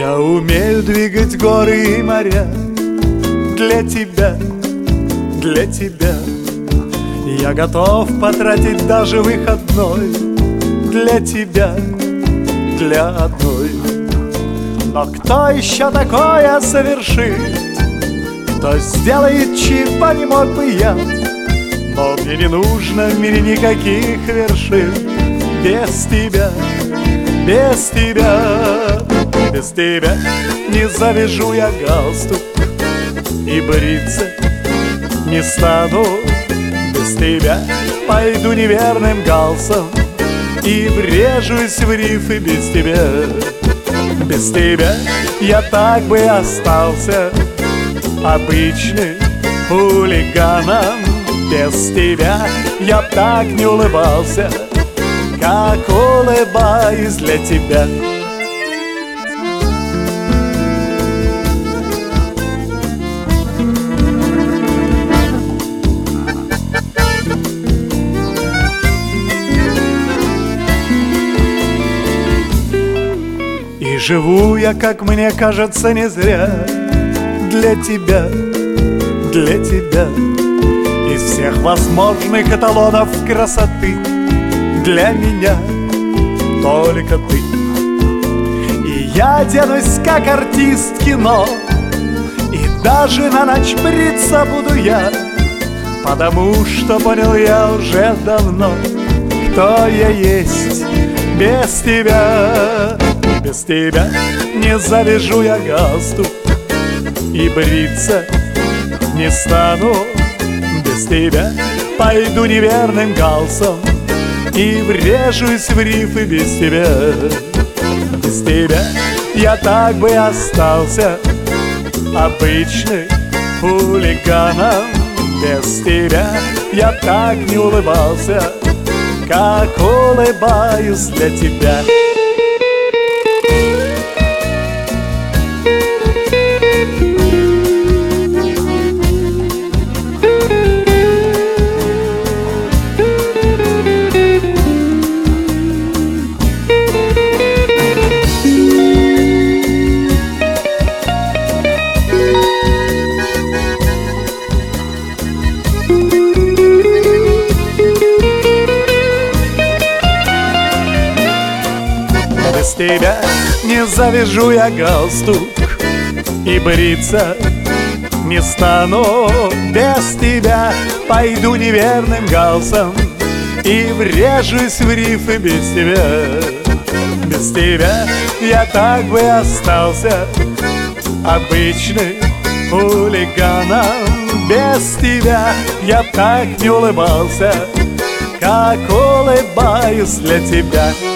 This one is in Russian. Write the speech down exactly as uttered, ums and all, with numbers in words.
Я умею двигать горы и моря для тебя, для тебя. Я готов потратить даже выходной для тебя, для одной. Но кто еще такое совершит? Кто сделает, чего не мог бы я? Но мне не нужно в мире никаких вершин без тебя, без тебя. Без тебя не завяжу я галстук и бриться не стану. Без тебя пойду неверным галсом и врежусь в рифы без тебя. Без тебя я так бы и остался обычным хулиганом. Без тебя я так не улыбался, как улыбаюсь для тебя. И живу я, как мне кажется, не зря для тебя, для тебя. Из всех возможных эталонов красоты для меня только ты. И я оденусь, как артист кино, и даже на ночь бриться буду я, потому что понял я уже давно, кто я есть без тебя. Без тебя не завяжу я галстук и бриться не стану. Без тебя пойду неверным галсом и врежусь в рифы без тебя. Без тебя я так бы и остался обычным хулиганом. Без тебя я так не улыбался, как улыбаюсь для тебя. Без тебя не завяжу я галстук и бриться не стану. Без тебя пойду неверным галсом и врежусь в рифы без тебя. Без тебя я так бы и остался обычным хулиганом. Без тебя я так не улыбался, как улыбаюсь для тебя.